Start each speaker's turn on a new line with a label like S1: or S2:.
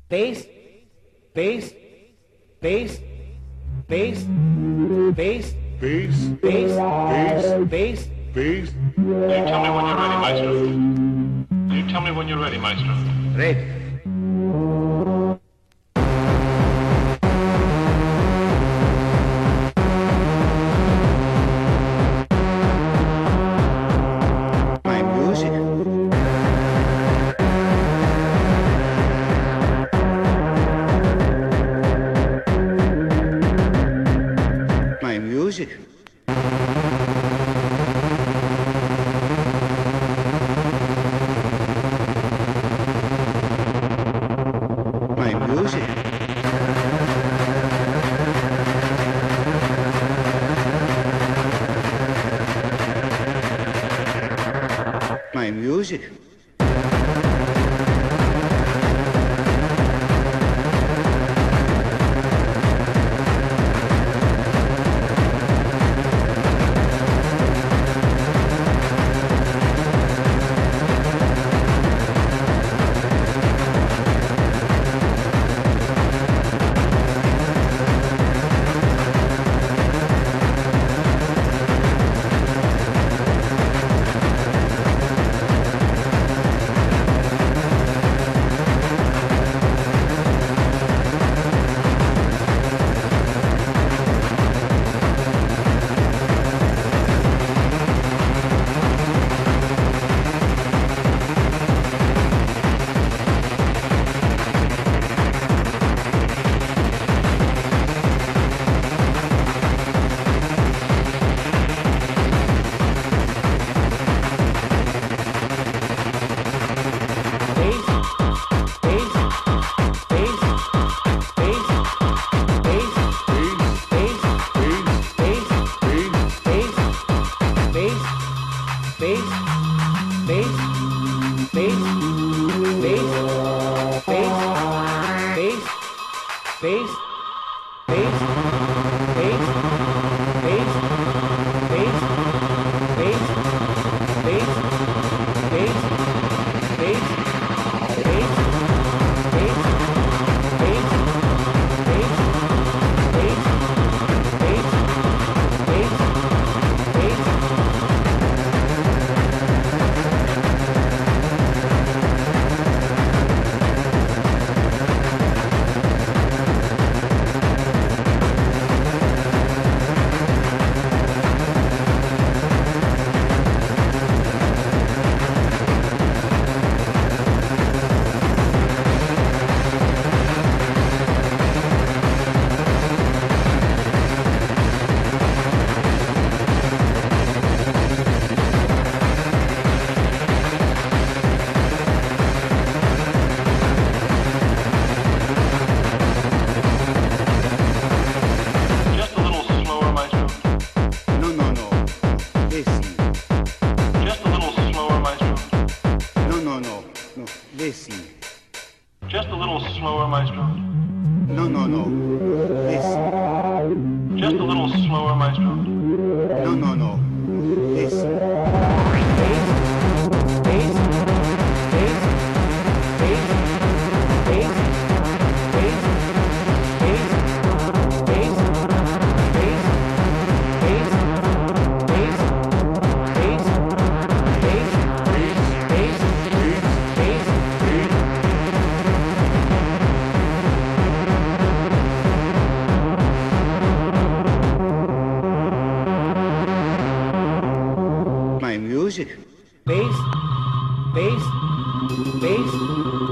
S1: bass, bass, bass, bass, bass,
S2: Bass,
S1: bass,
S2: bass,
S1: bass.
S2: bass.
S3: You tell me when you're ready, Maestro. You tell me when you're ready, Maestro.
S1: Ready.
S4: My music. My music. My music. My music.
S3: Just a little slower, Maestro.
S4: No, no, no. Listen.
S3: Just a little slower, Maestro.
S4: No, no, no. No. Listen.
S3: Just a little slower, Maestro.
S4: No, no, no. Listen.
S3: Just a little slower, Maestro.
S4: No, no, no. Listen. My music.
S1: Bass, bass, bass,